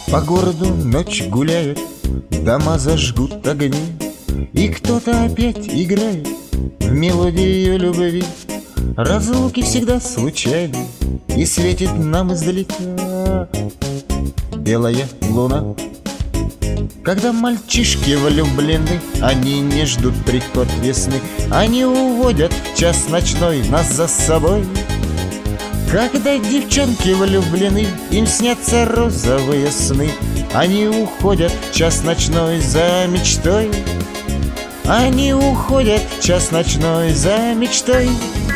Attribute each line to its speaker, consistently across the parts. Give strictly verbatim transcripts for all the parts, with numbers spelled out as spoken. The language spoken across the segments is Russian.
Speaker 1: По городу ночь гуляет, дома зажгут огни, и кто-то опять играет в мелодию любви. Разлуки всегда случайны, и светит нам издалека белая луна. Когда мальчишки влюблены, они не ждут приход весны, они уводят в час ночной нас за собой. Когда девчонки влюблены, им снятся розовые сны, они уходят в час ночной за мечтой. Они уходят в час ночной за мечтой.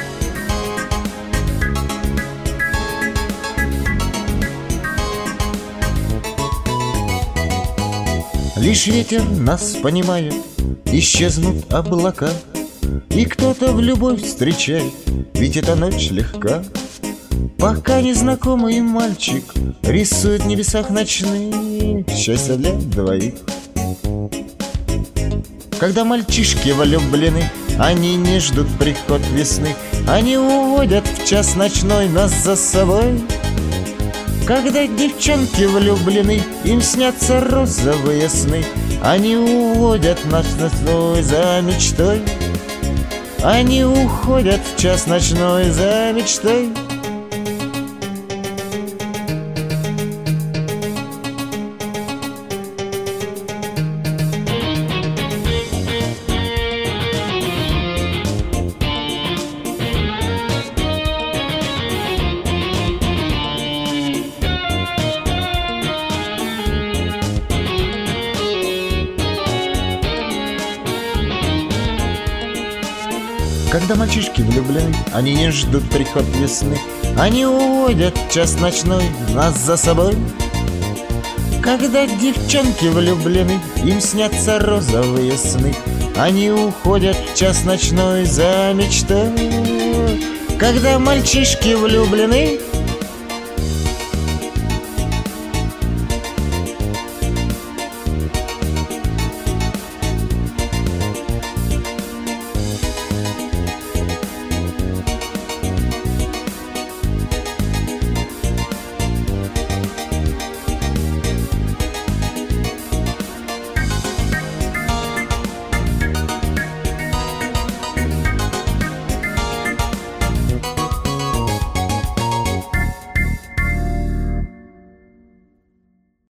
Speaker 1: Лишь ветер нас понимает, исчезнут облака, и кто-то в любовь встречает, ведь эта ночь легка. Пока незнакомый мальчик рисует в небесах ночные счастья для двоих. Когда мальчишки влюблены, они не ждут приход весны, они уводят в час ночной нас за собой. Когда девчонки влюблены, им снятся розовые сны, они уводят нас ночной за мечтой. Они уходят в час ночной за мечтой. Когда мальчишки влюблены, они не ждут приход весны, они уводят в час ночной нас за собой. Когда девчонки влюблены, им снятся розовые сны, они уходят в час ночной за мечтой. Когда мальчишки влюблены,